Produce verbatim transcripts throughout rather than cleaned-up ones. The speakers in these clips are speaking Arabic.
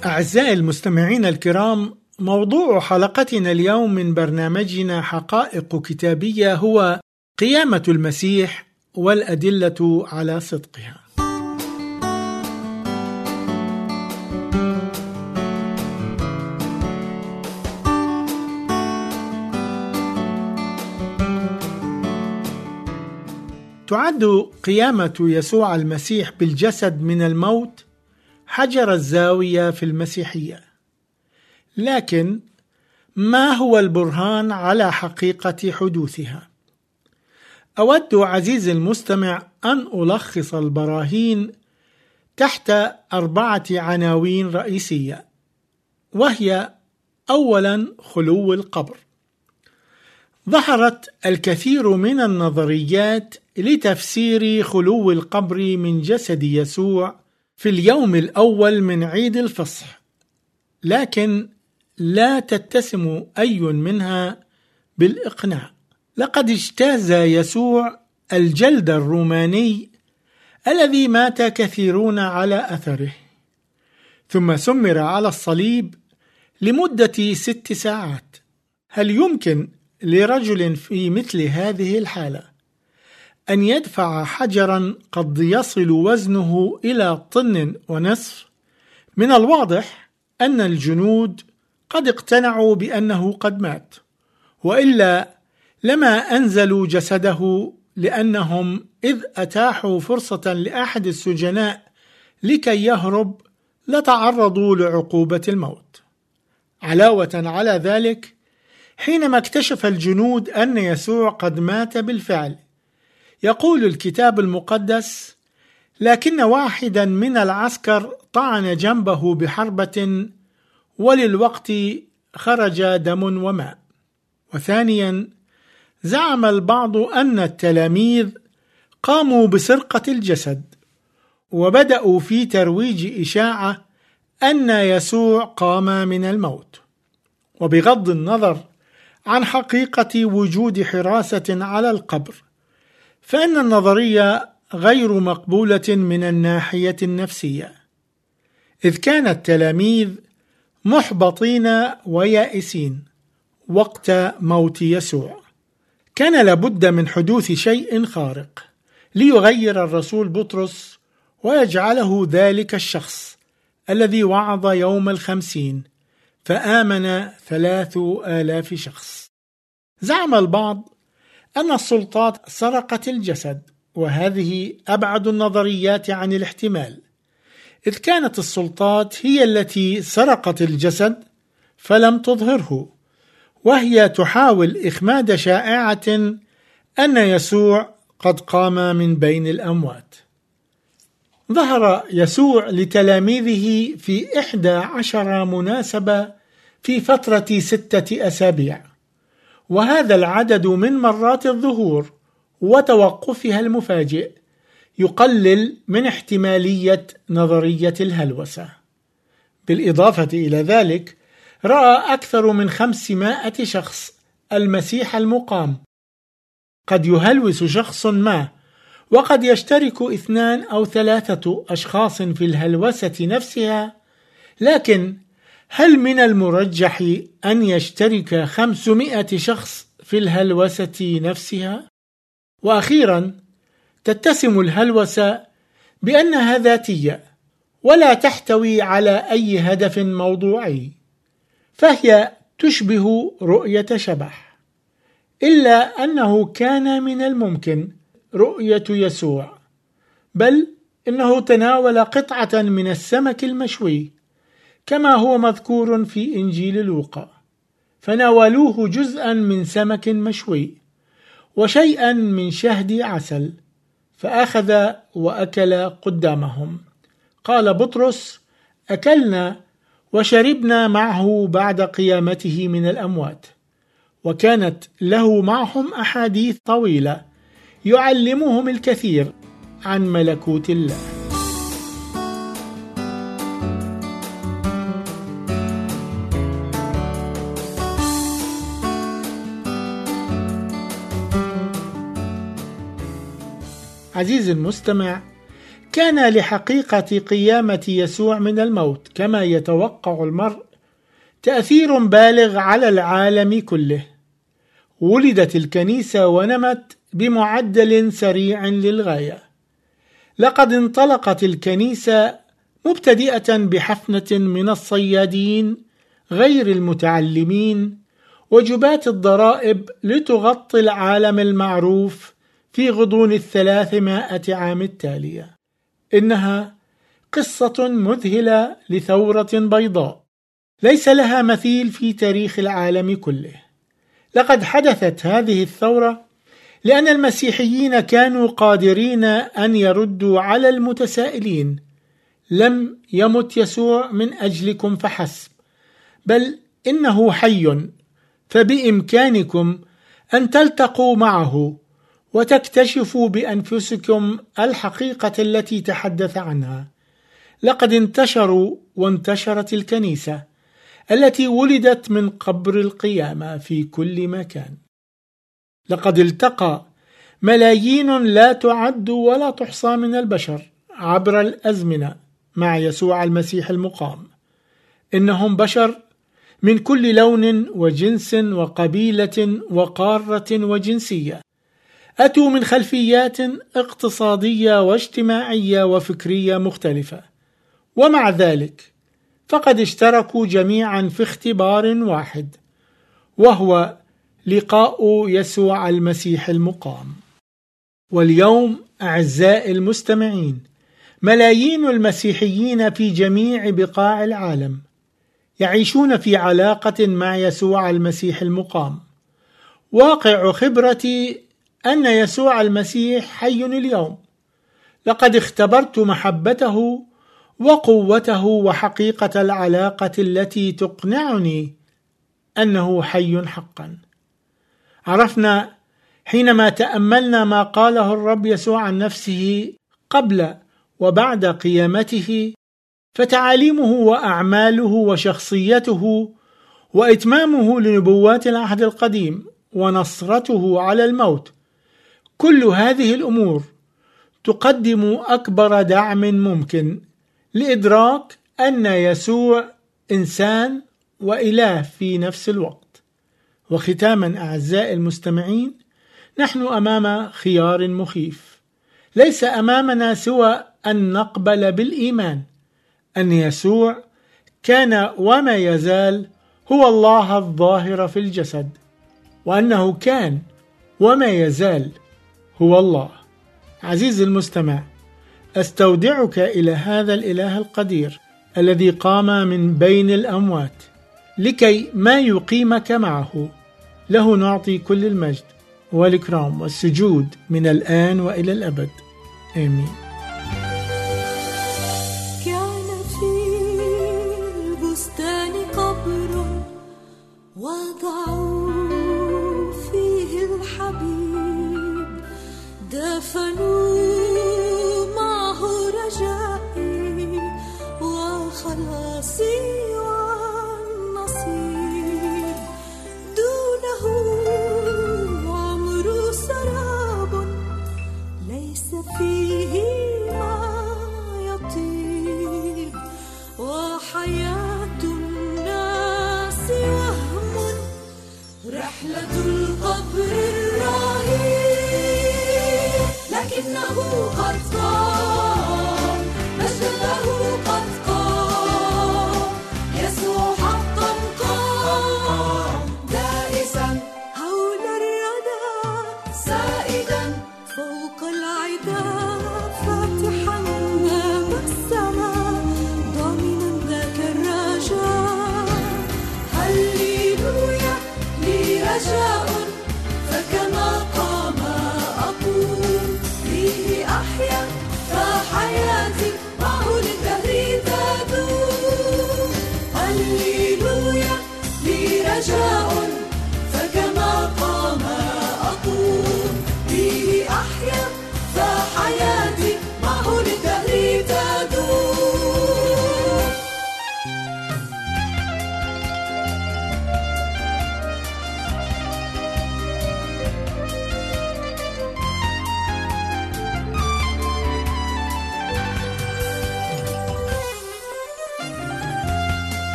أعزائي المستمعين الكرام، موضوع حلقتنا اليوم من برنامجنا حقائق كتابية هو قيامة المسيح والأدلة على صدقها. تعد قيامة يسوع المسيح بالجسد من الموت حجر الزاوية في المسيحية، لكن ما هو البرهان على حقيقة حدوثها؟ أود عزيزي المستمع أن ألخص البراهين تحت أربعة عناوين رئيسية، وهي: أولا، خلو القبر. ظهرت الكثير من النظريات لتفسير خلو القبر من جسد يسوع في اليوم الأول من عيد الفصح، لكن لا تتسم أي منها بالإقناع. لقد اجتاز يسوع الجلد الروماني الذي مات كثيرون على أثره، ثم سمر على الصليب لمدة ست ساعات. هل يمكن لرجل في مثل هذه الحالة أن يدفع حجرا قد يصل وزنه إلى طن ونصف؟ من الواضح أن الجنود قد اقتنعوا بأنه قد مات، وإلا لما أنزلوا جسده، لأنهم إذ أتاحوا فرصة لأحد السجناء لكي يهرب لتعرضوا لعقوبة الموت. علاوة على ذلك، حينما اكتشف الجنود أن يسوع قد مات بالفعل، يقول الكتاب المقدس: لكن واحدا من العسكر طعن جنبه بحربة وللوقت خرج دم وماء. وثانيا، زعم البعض أن التلاميذ قاموا بسرقة الجسد، وبدأوا في ترويج إشاعة أن يسوع قام من الموت. وبغض النظر عن حقيقة وجود حراسة على القبر، فإن النظرية غير مقبولة من الناحية النفسية، إذ كان التلاميذ محبطين ويائسين وقت موت يسوع. كان لابد من حدوث شيء خارق ليغير الرسول بطرس ويجعله ذلك الشخص الذي وعظ يوم الخمسين فآمن ثلاث آلاف شخص. زعم البعض أن السلطات سرقت الجسد، وهذه أبعد النظريات عن الاحتمال، إذ كانت السلطات هي التي سرقت الجسد فلم تظهره، وهي تحاول إخماد شائعة أن يسوع قد قام من بين الأموات. ظهر يسوع لتلاميذه في إحدى عشر مناسبة في فترة ستة أسابيع، وهذا العدد من مرات الظهور وتوقفها المفاجئ يقلل من احتمالية نظرية الهلوسة. بالإضافة إلى ذلك، رأى أكثر من خمسمائة شخص المسيح المقام. قد يهلوس شخص ما، وقد يشترك اثنان أو ثلاثة أشخاص في الهلوسة نفسها، لكن هل من المرجح أن يشترك خمسمائة شخص في الهلوسة نفسها؟ وأخيرا، تتسم الهلوسة بأنها ذاتية ولا تحتوي على أي هدف موضوعي، فهي تشبه رؤية شبح، إلا أنه كان من الممكن رؤية يسوع، بل إنه تناول قطعة من السمك المشوي كما هو مذكور في إنجيل لوقا، فناولوه جزءا من سمك مشوي وشيئا من شهد عسل، فأخذ وأكل قدامهم. قال بطرس: أكلنا وشربنا معه بعد قيامته من الأموات. وكانت له معهم أحاديث طويلة يعلمهم الكثير عن ملكوت الله. عزيزي المستمع، كان لحقيقة قيامة يسوع من الموت كما يتوقع المرء تأثير بالغ على العالم كله. ولدت الكنيسة ونمت بمعدل سريع للغاية. لقد انطلقت الكنيسة مبتدئة بحفنة من الصيادين غير المتعلمين وجبات الضرائب لتغطي العالم المعروف في غضون الثلاثمائة عام التالية. إنها قصة مذهلة لثورة بيضاء ليس لها مثيل في تاريخ العالم كله. لقد حدثت هذه الثورة لأن المسيحيين كانوا قادرين أن يردوا على المتسائلين: لم يمت يسوع من أجلكم فحسب، بل إنه حي، فبإمكانكم أن تلتقوا معه وتكتشفوا بأنفسكم الحقيقة التي تحدث عنها. لقد انتشروا وانتشرت الكنيسة التي ولدت من قبر القيامة في كل مكان. لقد التقى ملايين لا تعد ولا تحصى من البشر عبر الأزمنة مع يسوع المسيح المقام. إنهم بشر من كل لون وجنس وقبيلة وقارة وجنسية، أتوا من خلفيات اقتصادية واجتماعية وفكرية مختلفة، ومع ذلك فقد اشتركوا جميعا في اختبار واحد، وهو لقاء يسوع المسيح المقام. واليوم أعزائي المستمعين، ملايين المسيحيين في جميع بقاع العالم يعيشون في علاقة مع يسوع المسيح المقام. واقع خبرتي أن يسوع المسيح حي اليوم. لقد اختبرت محبته وقوته وحقيقة العلاقة التي تقنعني أنه حي حقا. عرفنا حينما تأملنا ما قاله الرب يسوع عن نفسه قبل وبعد قيامته، فتعاليمه وأعماله وشخصيته وإتمامه لنبوات العهد القديم ونصرته على الموت، كل هذه الأمور تقدم أكبر دعم ممكن لإدراك أن يسوع إنسان وإله في نفس الوقت. وختاما أعزائي المستمعين، نحن أمام خيار مخيف. ليس أمامنا سوى أن نقبل بالإيمان أن يسوع كان وما يزال هو الله الظاهر في الجسد، وأنه كان وما يزال هو الله. عزيزي المستمع، أستودعك إلى هذا الإله القدير الذي قام من بين الأموات لكي ما يقيمك معه. له نعطي كل المجد والإكرام والسجود من الآن وإلى الأبد، آمين. كان في البستان قبر وضعوا فيه الحبيب، دفنوا معه رجائي وخلاصي والنصيب. دونه عمر سراب ليس فيه ما يطيب، وحياة الناس وهم، رحلة القبر الرهيب. لكنه قد قام، مجد له قد قام، يسوع حقا قام، دائسا حول الردى، سائدا فوق العدا، فاتحا باب السماء، ضامنا ذاك الرجاء. هللويا لي رجاء، فكما قام أقوم، فيه أحيا فحياتي معه للدهر تدوم. هللويا لي رجاء، فكما قام أقوم، فيه أحيا فحياتي معه للدهر تدوم.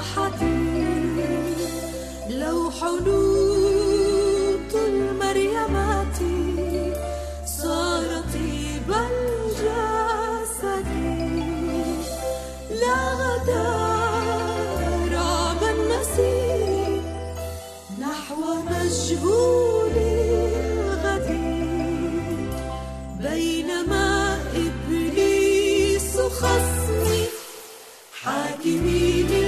راحتي. لو حنوط المريمات صار طيب الجسد، لا غدار عام النسيم نحو مجهول الغد. بينما إبليس خصمي حاكمي